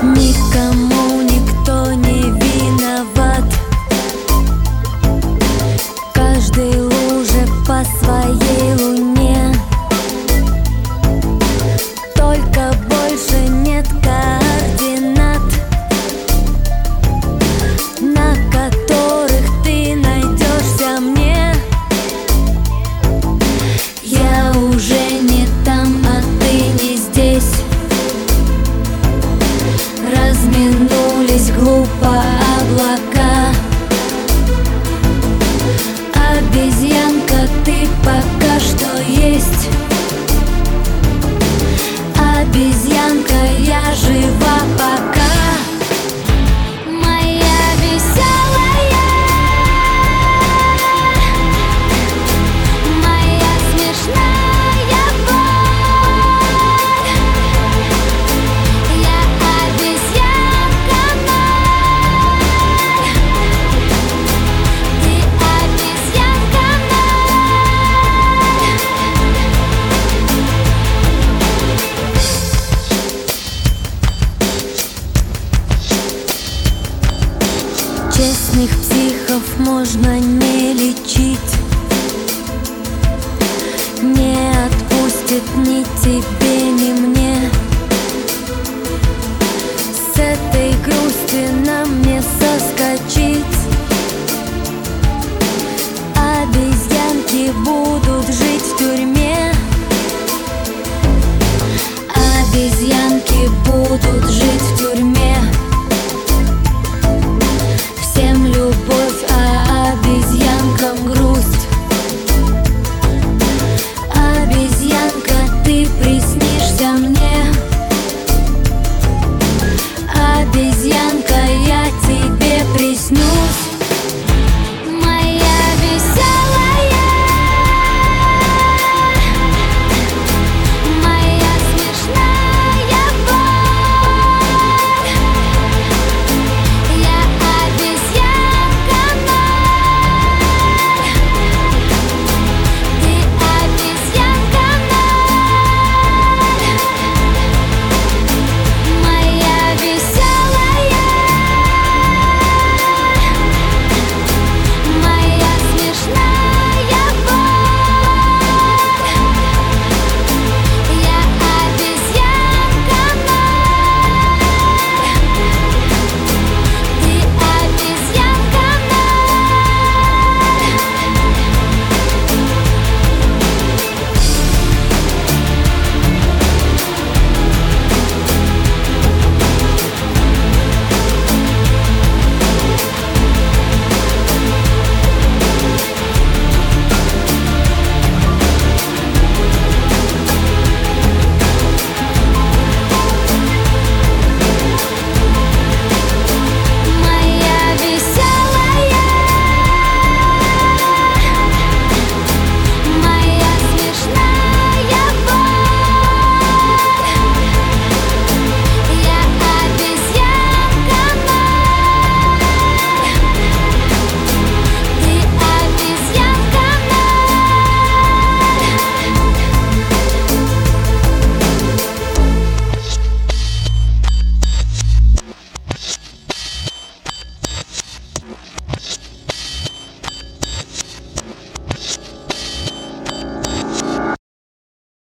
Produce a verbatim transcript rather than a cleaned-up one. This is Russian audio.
Никому никто не виноват. Каждый луже по своей луне. Только больше нет координат, на которых ты найдешься мне. Я уже не там, а ты не здесь. Разминулись глупо облака. Обезьянка, ты пока что есть. Обезьянка, я жива пока. Моя веселая, моя смешная боль. Я обезьянка ноль. Ты обезьянка ноль. Честных психов можно не лечить. Не отпустит ни тебе, ни мне.